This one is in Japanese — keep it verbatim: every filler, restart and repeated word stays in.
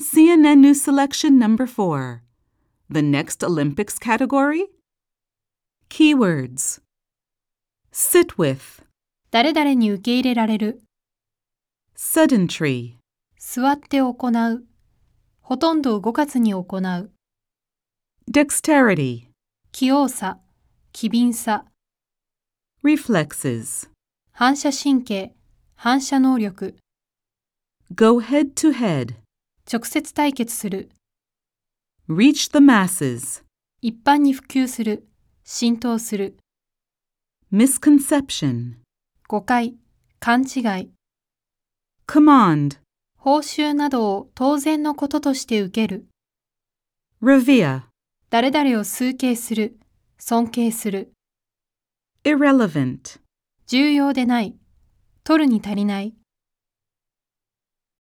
C N N News Selection Number four. The next Olympics category? Keywords. Sit with. 誰々に受け入れられる。 Sedentary. 座って行う。ほとんど動かずに行う。 Dexterity. 器用さ、機敏さ。 Reflexes. 反射神経、反射能力。 Go head to head. 直接対決する。 Reach the masses. 一般に普及する。浸透する。 Misconception. 誤解、勘違い。 Command. 報酬などを当然のこととして受ける。 Revere. 誰々を崇敬する、尊敬する。 Irrelevant. 重要でない。取るに足りない。